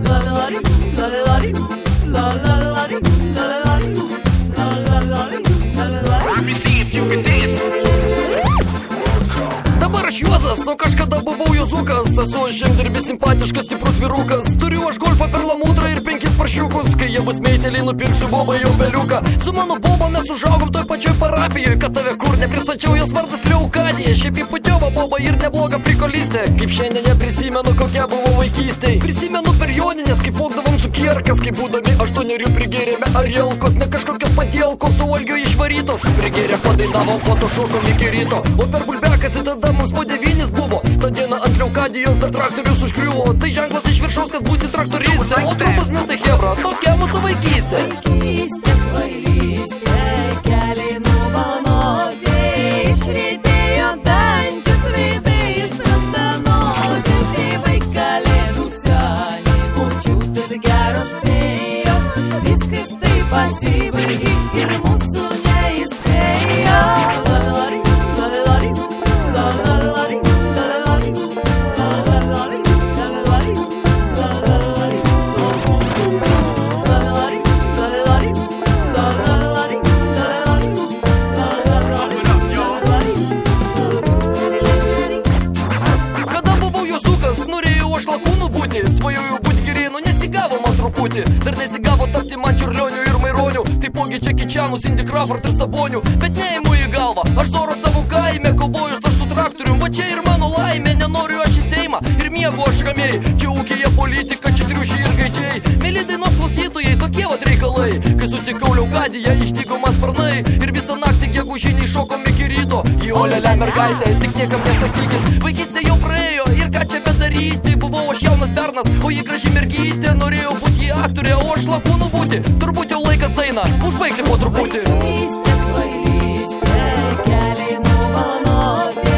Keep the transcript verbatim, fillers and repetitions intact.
Dabar aš Juozas, o kažkada buvau Juozukas. Esu žemdirbis, simpatiškas, stiprus vyrukas. Turiu aš golfą, perlamutrą ir penkis paršiukus. Kai jie bus meiteliai, nupirksiu bobą jau peliuką. Su mano boba mes užaugom toj pačioj parapijoje. Kad tave kur nepristačiau, jos vardas Leukadija. Šiaip įputiova boba ir nebloga prikolystė. Kaip šiandien neprisimenu, kokia buvo vaikystėj. Prisimenu per joninės, kaip vogdavom cukierkas. Kaip būdami aštuonerių prigėrėme arielkos. Ne kažkokios padielkos, su valgio išvarytos. Prigėrė padainavom, po to šokom iki ryto. O per bulbekas į tada mums po devynis buvo. Ta diena ant Leukadijos dar traktorius užgriuvo. Tai ženklas iš viršaus, kad būsi traktoristė. O trumpus miltai hebra, tokia mūsų vaikystė. Vaikystė, kvailystė, keliai nuvaloti. Išridėjo dantis veidais rasdanoti. Tėvai kalėdų seniai, močiutės geros fėjos. Viskas taip pasibaigė ir mūsų neįspėjo. Svajojau būt gerėnu, nesigavo man truputį. Dar nesigavo tapti man Čiurlioniu ir Maironiu. Taipogi Jackie Chanų, Cindy Crawford ir Sabonių. Bet neimu į galvą, aš Zoro savo kaime. Kaubojus aš su traktorium, va čia ir mano laimė. Nenoriu aš į Seimą ir miegu aš ramiai. Čia ūkija politika, čia triušiai ir gaidžiai. Mėly dainos klausytojai, tokie vat reikalai. Kai sutikau Leukadiją, išdygo man sparnai. Ir visą naktį gegužiniai šokom iki ryto. Į olelę mergaitę, tik niekam nesakykit. Vaikystė jau praėjo ir ką čia bedaryti. Buvau aš jaunas bernas, o jį graži mergytė. Norėjau būti aktorė, o aš lakūnu būti. Turbūt jau laikas eina, užbaigti po truputį. Vaikystė, kvailystė, keliai nuvaloti.